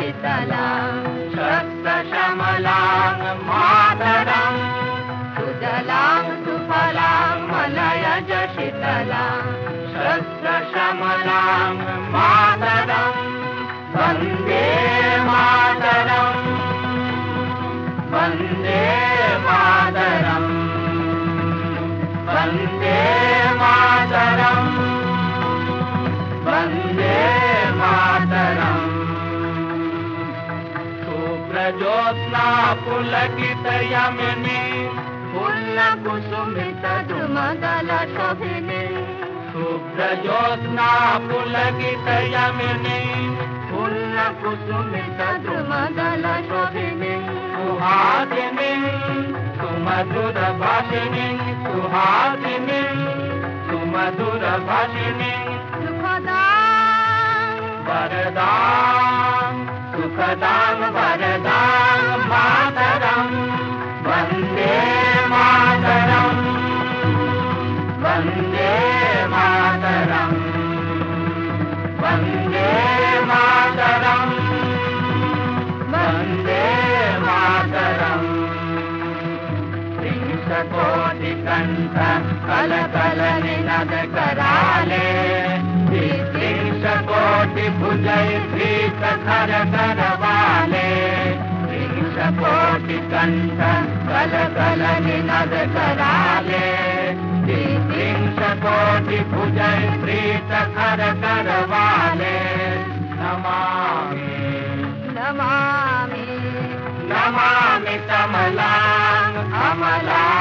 शीतलां शस्त्रशमलां मातरं सुजलां सुफलां मलयज शीतलां शस्त्रशमलां मातरं वन्दे मातरं वन्दे मातरं वन्दे मातरं वन्दे मातरं शुभ्रज्योत्स्ना पुलकितयामिनी फुल्लकुसुमितद्रुमदलशोभिनी शुभ्रज्योत्स्ना पुलकितयामिनी फुल्लकुसुमितद्रुमदलशोभिनी सुहासिनी सुमधुरभाषिणी सुहासिनी सुमधुरभाषिणी सुखदां वरदां सुखदां वरदां मातरं वन्दे मातरं वन्दे मातरं वन्दे मातरं वन्दे मातरं त्रिंशत्कोटिकण्ठ कलकलनिनदकराले त्रिंशत्कोटिभुजैर्भीतकरकरवाले त्रिंशत्कोटिकण्ठ कलकलनिनदकराले त्रिंशत्कोटिभुजैर्भीतकरकरवाले नमामि नमामि नमामि कमलां अमलां